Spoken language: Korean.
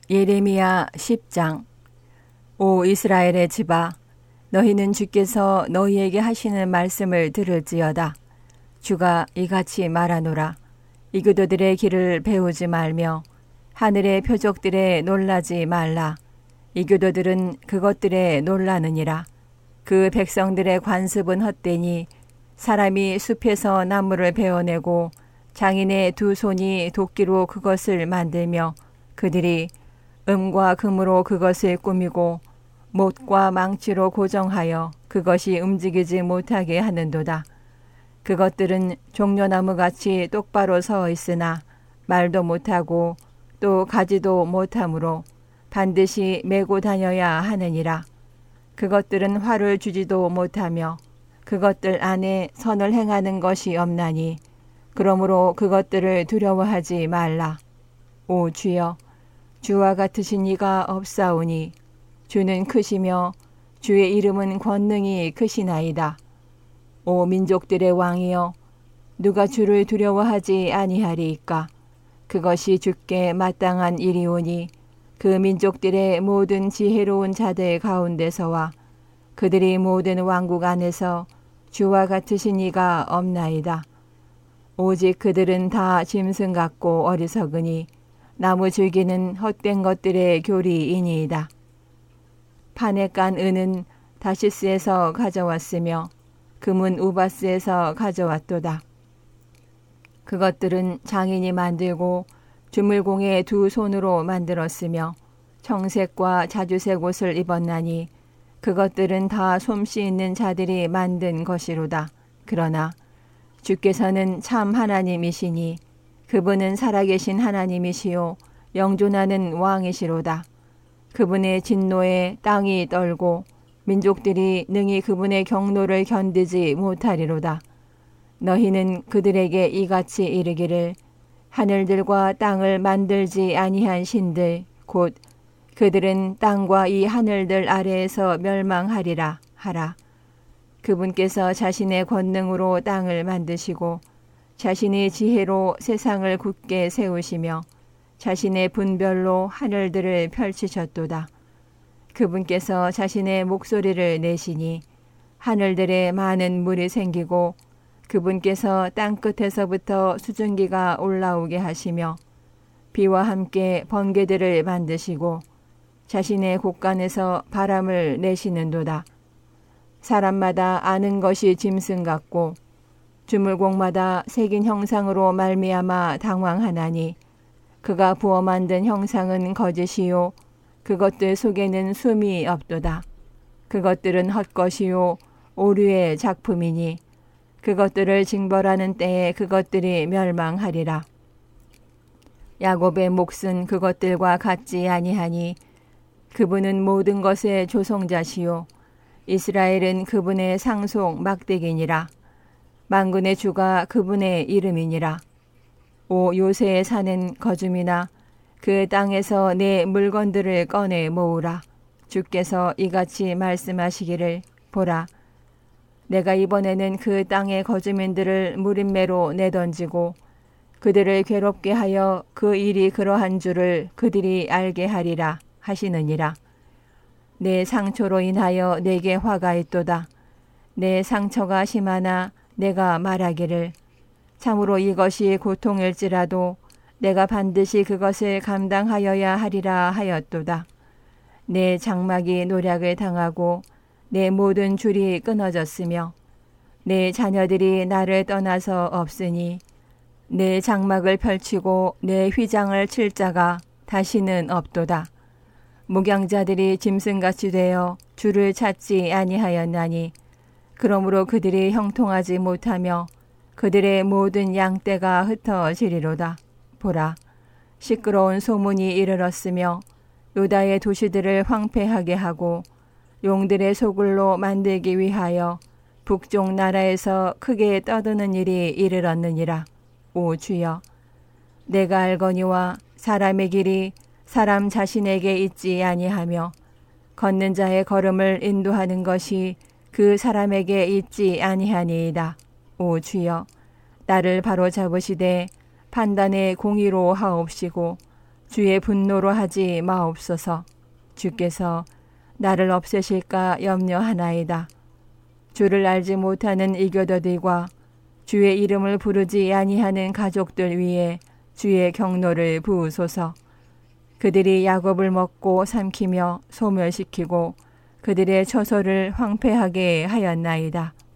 예레미야 10장. 오 이스라엘의 집아, 너희는 주께서 너희에게 하시는 말씀을 들을지어다. 주가 이같이 말하노라. 이교도들의 길을 배우지 말며 하늘의 표적들에 놀라지 말라. 이교도들은 그것들에 놀라느니라. 그 백성들의 관습은 헛되니 사람이 숲에서 나무를 베어내고 장인의 두 손이 도끼로 그것을 만들며 그들이 음과 금으로 그것을 꾸미고 못과 망치로 고정하여 그것이 움직이지 못하게 하는도다. 그것들은 종려나무같이 똑바로 서 있으나 말도 못하고 또 가지도 못하므로 반드시 메고 다녀야 하느니라. 그것들은 화를 주지도 못하며 그것들 안에 선을 행하는 것이 없나니 그러므로 그것들을 두려워하지 말라. 오 주여, 주와 같으신 이가 없사오니 주는 크시며 주의 이름은 권능이 크시나이다. 오 민족들의 왕이여, 누가 주를 두려워하지 아니하리이까? 그것이 주께 마땅한 일이오니 그 민족들의 모든 지혜로운 자들 가운데서와 그들이 모든 왕국 안에서 주와 같으신 이가 없나이다. 오직 그들은 다 짐승 같고 어리석으니 나무 줄기는 헛된 것들의 교리이니이다. 판에 깐 은은 다시스에서 가져왔으며 금은 우바스에서 가져왔도다. 그것들은 장인이 만들고 주물공의 두 손으로 만들었으며 청색과 자주색 옷을 입었나니 그것들은 다 솜씨 있는 자들이 만든 것이로다. 그러나 주께서는 참 하나님이시니 그분은 살아계신 하나님이시요 영존하는 왕이시로다. 그분의 진노에 땅이 떨고 민족들이 능히 그분의 경노를 견디지 못하리로다. 너희는 그들에게 이같이 이르기를 하늘들과 땅을 만들지 아니한 신들 곧 그들은 땅과 이 하늘들 아래에서 멸망하리라 하라. 그분께서 자신의 권능으로 땅을 만드시고 자신의 지혜로 세상을 굳게 세우시며 자신의 분별로 하늘들을 펼치셨도다. 그분께서 자신의 목소리를 내시니 하늘들에 많은 물이 생기고 그분께서 땅끝에서부터 수증기가 올라오게 하시며 비와 함께 번개들을 만드시고 자신의 곳간에서 바람을 내시는도다. 사람마다 아는 것이 짐승 같고 주물공마다 새긴 형상으로 말미암아 당황하나니 그가 부어 만든 형상은 거짓이요 그것들 속에는 숨이 없도다. 그것들은 헛것이요 오류의 작품이니 그것들을 징벌하는 때에 그것들이 멸망하리라. 야곱의 몫은 그것들과 같지 아니하니 그분은 모든 것의 조성자시요 이스라엘은 그분의 상속 막대기니라. 만군의 주가 그분의 이름이니라. 오 요새에 사는 거줌이나 그 땅에서 내 물건들을 꺼내 모으라. 주께서 이같이 말씀하시기를 보라. 내가 이번에는 그 땅의 거주민들을 무림매로 내던지고 그들을 괴롭게 하여 그 일이 그러한 줄을 그들이 알게 하리라 하시느니라. 내 상처로 인하여 내게 화가 있도다. 내 상처가 심하나 내가 말하기를 참으로 이것이 고통일지라도 내가 반드시 그것을 감당하여야 하리라 하였도다. 내 장막이 노략을 당하고 내 모든 줄이 끊어졌으며 내 자녀들이 나를 떠나서 없으니 내 장막을 펼치고 내 휘장을 칠 자가 다시는 없도다. 목양자들이 짐승같이 되어 주를 찾지 아니하였나니 그러므로 그들이 형통하지 못하며 그들의 모든 양떼가 흩어지리로다. 보라, 시끄러운 소문이 이르렀으며 유다의 도시들을 황폐하게 하고 용들의 소굴로 만들기 위하여 북쪽 나라에서 크게 떠드는 일이 이르렀느니라. 오 주여, 내가 알거니와 사람의 길이 사람 자신에게 있지 아니하며 걷는 자의 걸음을 인도하는 것이 그 사람에게 있지 아니하니이다. 오 주여, 나를 바로 잡으시되 판단에 공의로 하옵시고 주의 분노로 하지 마옵소서. 주께서 나를 없애실까 염려하나이다. 주를 알지 못하는 이교도들과 주의 이름을 부르지 아니하는 가족들 위에 주의 경노를 부으소서. 그들이 야곱을 먹고 삼키며 소멸시키고 그들의 처소를 황폐하게 하였나이다.